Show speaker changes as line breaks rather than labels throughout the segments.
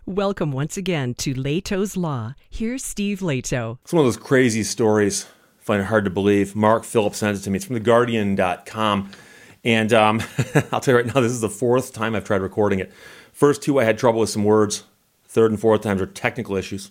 Welcome once again to Leto's Law. Here's Steve Leto.
It's one of those crazy stories. I find it hard to believe. Mark Phillips sent it to me. It's from theguardian.com. And I'll tell you right now, this is the fourth time I've tried recording it. First two, I had trouble with some words. Third and fourth times are technical issues.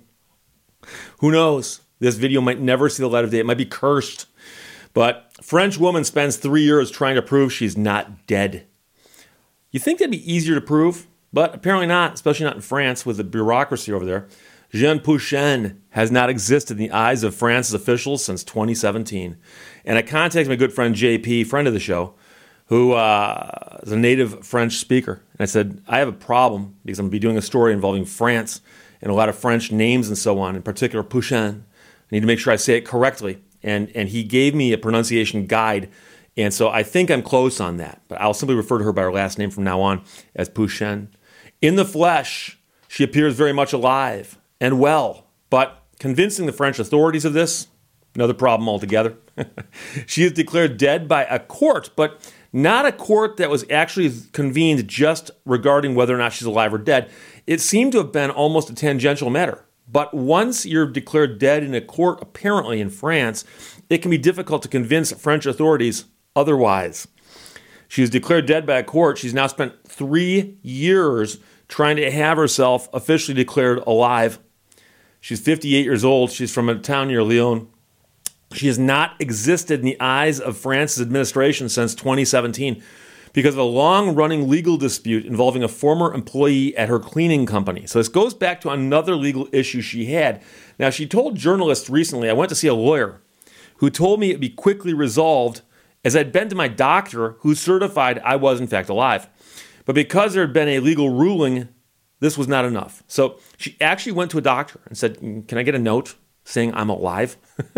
Who knows? This video might never see the light of day. It might be cursed. But French woman spends 3 years trying to prove she's not dead. You think that'd be easier to prove? But apparently not, especially not in France with the bureaucracy over there. Jean Pouchen has not existed in the eyes of France's officials since 2017. And I contacted my good friend JP, friend of the show, who is a native French speaker. And I said, I have a problem because I'm going to be doing a story involving France and a lot of French names and so on, in particular Pouchen. I need to make sure I say it correctly. And he gave me a pronunciation guide. And so I think I'm close on that. But I'll simply refer to her by her last name from now on as Pouchen. In the flesh, she appears very much alive and well, but convincing the French authorities of this, another problem altogether. She is declared dead by a court, but not a court that was actually convened just regarding whether or not she's alive or dead. It seemed to have been almost a tangential matter. But once you're declared dead in a court, apparently in France, it can be difficult to convince French authorities otherwise. She was declared dead by a court. She's now spent 3 years trying to have herself officially declared alive. She's 58 years old. She's from a town near Lyon. She has not existed in the eyes of France's administration since 2017 because of a long-running legal dispute involving a former employee at her cleaning company. So this goes back to another legal issue she had. Now, she told journalists recently, I went to see a lawyer who told me it'd be quickly resolved as I'd been to my doctor who certified I was in fact alive. But because there had been a legal ruling, this was not enough. So she actually went to a doctor and said, can I get a note saying I'm alive?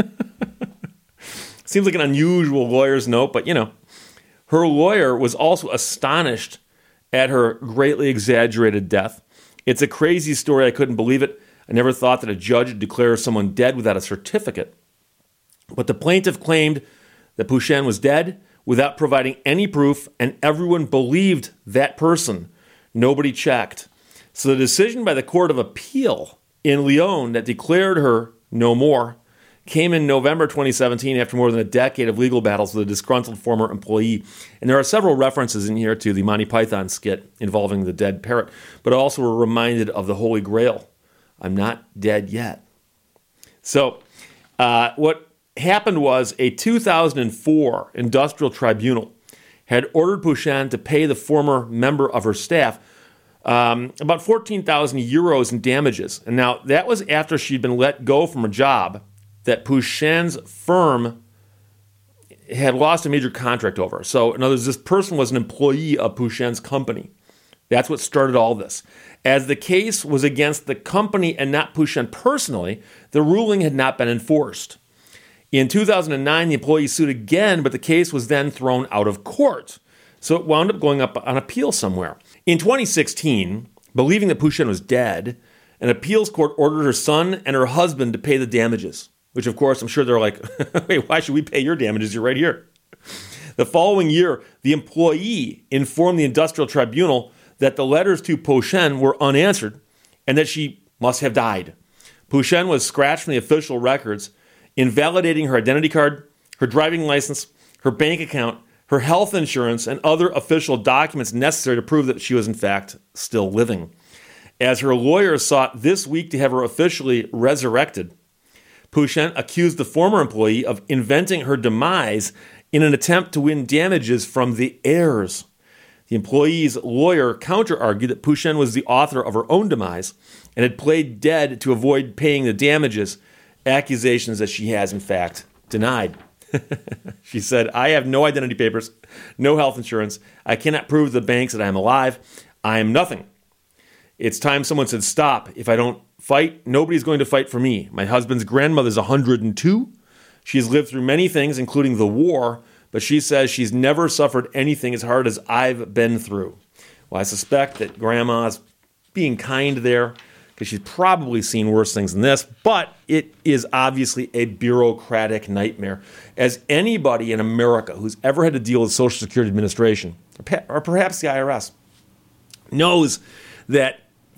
Seems like an unusual lawyer's note, but her lawyer was also astonished at her greatly exaggerated death. It's a crazy story. I couldn't believe it. I never thought that a judge would declare someone dead without a certificate. But the plaintiff claimed that Pouchen was dead without providing any proof, and everyone believed that person. Nobody checked. So the decision by the Court of Appeal in Lyon that declared her no more came in November 2017 after more than a decade of legal battles with a disgruntled former employee. And there are several references in here to the Monty Python skit involving the dead parrot, but also we're reminded of the Holy Grail. I'm not dead yet. So what happened was a 2004 industrial tribunal had ordered Pouchen to pay the former member of her staff about 14,000 euros in damages. And now that was after she'd been let go from her job that Pouchen's firm had lost a major contract over. So in other words, this person was an employee of Pouchen's company. That's what started all this. As the case was against the company and not Pouchen personally, the ruling had not been enforced. In 2009, the employee sued again, but the case was then thrown out of court. So it wound up going up on appeal somewhere. In 2016, believing that Pouchen was dead, an appeals court ordered her son and her husband to pay the damages, which of course I'm sure they're like, wait, why should we pay your damages? You're right here. The following year, the employee informed the industrial tribunal that the letters to Pouchen were unanswered and that she must have died. Pouchen was scratched from the official records, invalidating her identity card, her driving license, her bank account, her health insurance, and other official documents necessary to prove that she was in fact still living. As her lawyer sought this week to have her officially resurrected, Pouchen accused the former employee of inventing her demise in an attempt to win damages from the heirs. The employee's lawyer counter-argued that Pouchen was the author of her own demise and had played dead to avoid paying the damages, accusations that she has, in fact, denied. She said, I have no identity papers, no health insurance. I cannot prove to the banks that I am alive. I am nothing. It's time someone said, stop. If I don't fight, nobody's going to fight for me. My husband's grandmother's 102. She has lived through many things, including the war, but she says she's never suffered anything as hard as I've been through. Well, I suspect that grandma's being kind there, because she's probably seen worse things than this, but it is obviously a bureaucratic nightmare. As anybody in America who's ever had to deal with Social Security Administration, or perhaps the IRS, knows that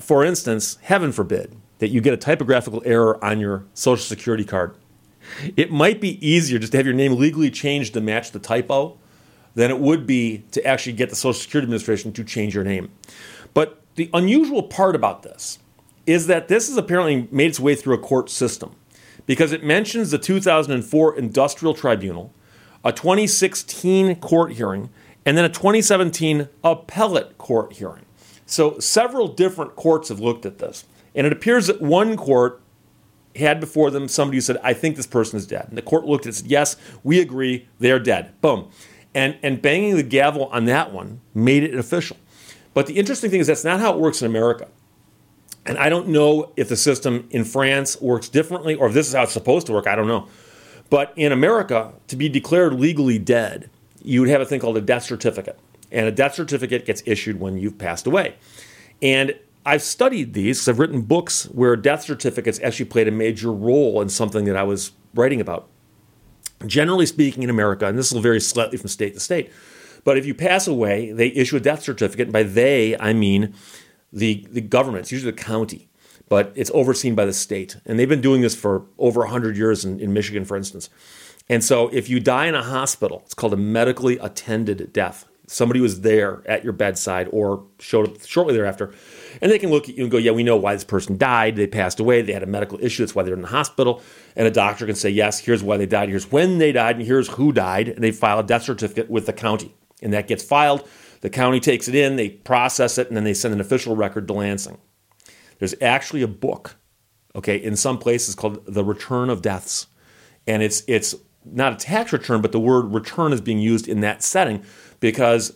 for instance, heaven forbid that you get a typographical error on your Social Security card. It might be easier just to have your name legally changed to match the typo than it would be to actually get the Social Security Administration to change your name. But the unusual part about this is that this has apparently made its way through a court system because it mentions the 2004 Industrial Tribunal, a 2016 court hearing, and then a 2017 appellate court hearing. So several different courts have looked at this. And it appears that one court had before them somebody who said, I think this person is dead. And the court looked at it and said, yes, we agree, they're dead. Boom. And banging the gavel on that one made it official. But the interesting thing is that's not how it works in America. And I don't know if the system in France works differently or if this is how it's supposed to work. I don't know. But in America, to be declared legally dead, you would have a thing called a death certificate. And a death certificate gets issued when you've passed away. And I've studied these because I've written books where death certificates actually played a major role in something that I was writing about. Generally speaking in America, and this will vary slightly from state to state, but if you pass away, they issue a death certificate. And by they, I mean the government. It's usually the county, but it's overseen by the state. And they've been doing this for over 100 years in Michigan, for instance. And so if you die in a hospital, it's called a medically attended death. Somebody was there at your bedside or showed up shortly thereafter, and they can look at you and go, yeah, we know why this person died. They passed away. They had a medical issue. That's why they're in the hospital. And a doctor can say, yes, here's why they died. Here's when they died, and here's who died. And they file a death certificate with the county. And that gets filed. The county takes it in. They process it, and then they send an official record to Lansing. There's actually a book, okay, in some places called The Return of Deaths. And it's not a tax return, but the word return is being used in that setting because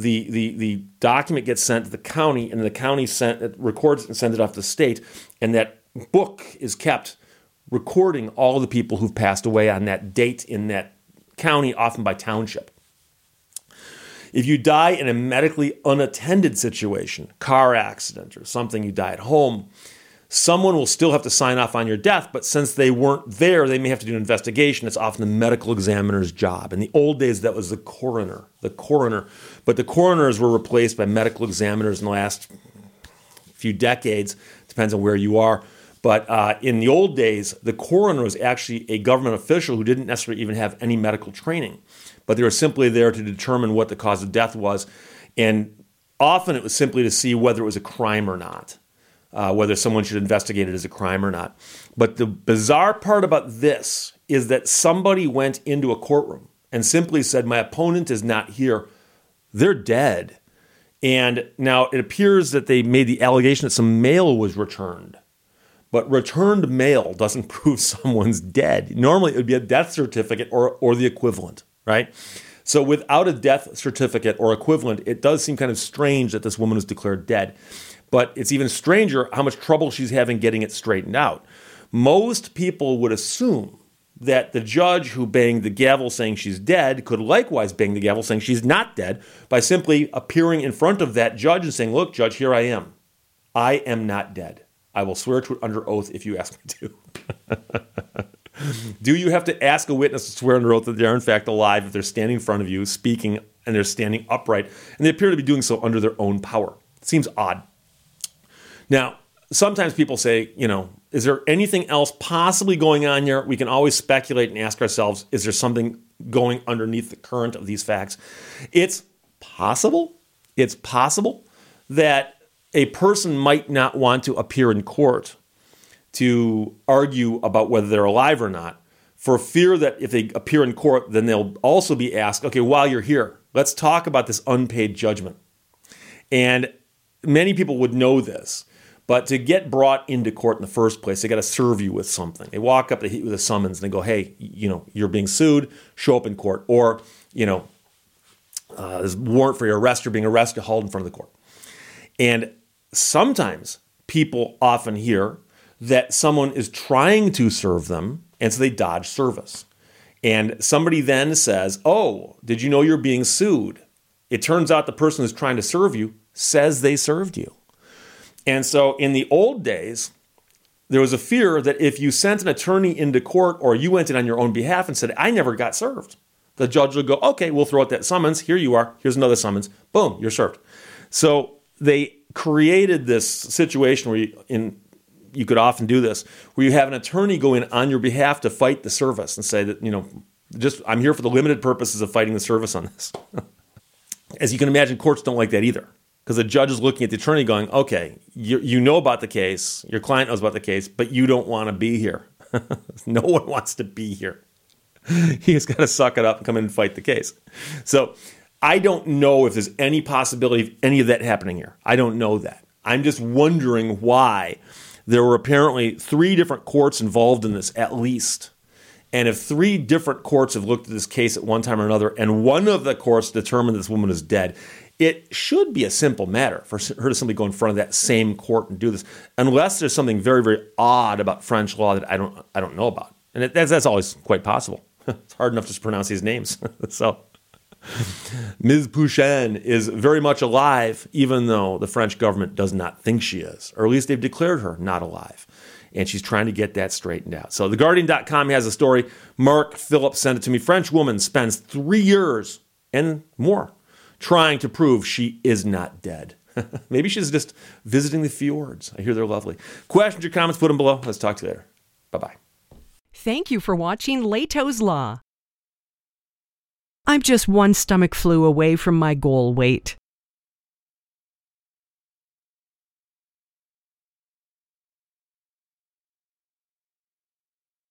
the document gets sent to the county, and the county records it and sends it off to the state, and that book is kept recording all the people who've passed away on that date in that county, often by township. If you die in a medically unattended situation, car accident or something, you die at home, someone will still have to sign off on your death, but since they weren't there, they may have to do an investigation. It's often the medical examiner's job. In the old days, that was the coroner. But the coroners were replaced by medical examiners in the last few decades. Depends on where you are. But in the old days, the coroner was actually a government official who didn't necessarily even have any medical training. But they were simply there to determine what the cause of death was. And often it was simply to see whether it was a crime or not. Whether someone should investigate it as a crime or not. But the bizarre part about this is that somebody went into a courtroom and simply said, my opponent is not here. They're dead. And now it appears that they made the allegation that some mail was returned. But returned mail doesn't prove someone's dead. Normally it would be a death certificate or the equivalent, right? So without a death certificate or equivalent, it does seem kind of strange that this woman was declared dead. But it's even stranger how much trouble she's having getting it straightened out. Most people would assume that the judge who banged the gavel saying she's dead could likewise bang the gavel saying she's not dead by simply appearing in front of that judge and saying, look, judge, here I am. I am not dead. I will swear to it under oath if you ask me to. Do you have to ask a witness to swear under oath that they are in fact alive if they're standing in front of you, speaking, and they're standing upright, and they appear to be doing so under their own power? It seems odd. Now, sometimes people say, is there anything else possibly going on here? We can always speculate and ask ourselves, is there something going underneath the current of these facts? It's possible that a person might not want to appear in court to argue about whether they're alive or not, for fear that if they appear in court, then they'll also be asked, okay, while you're here, let's talk about this unpaid judgment. And many people would know this. But to get brought into court in the first place, they got to serve you with something. They walk up, they hit you with a summons, and they go, hey, you're being sued, show up in court. Or, there's a warrant for your arrest, you're being arrested, hauled in front of the court. And sometimes people often hear that someone is trying to serve them, and so they dodge service. And somebody then says, oh, did you know you're being sued? It turns out the person who's trying to serve you says they served you. And so in the old days, there was a fear that if you sent an attorney into court or you went in on your own behalf and said, I never got served, the judge would go, okay, we'll throw out that summons. Here you are. Here's another summons. Boom, you're served. So they created this situation where you could often do this, where you have an attorney go in on your behalf to fight the service and say that, just I'm here for the limited purposes of fighting the service on this. As you can imagine, courts don't like that either, because the judge is looking at the attorney going, okay, you know about the case, your client knows about the case, but you don't want to be here. No one wants to be here. He's got to suck it up and come in and fight the case. So I don't know if there's any possibility of any of that happening here. I don't know that. I'm just wondering why there were apparently 3 different courts involved in this, at least. And if 3 different courts have looked at this case at one time or another, and one of the courts determined this woman is dead, it should be a simple matter for her to simply go in front of that same court and do this, unless there's something very, very odd about French law that I don't know about. And that's always quite possible. It's hard enough to pronounce these names. So Ms. Pouchen is very much alive, even though the French government does not think she is, or at least they've declared her not alive. And she's trying to get that straightened out. So TheGuardian.com has a story. Mark Phillips sent it to me. French woman spends 3 years and more trying to prove she is not dead. Maybe she's just visiting the fjords. I hear they're lovely. Questions or comments, put them below. Let's talk to you later. Bye-bye.
Thank you for watching Leto's Law. I'm just one stomach flu away from my goal weight.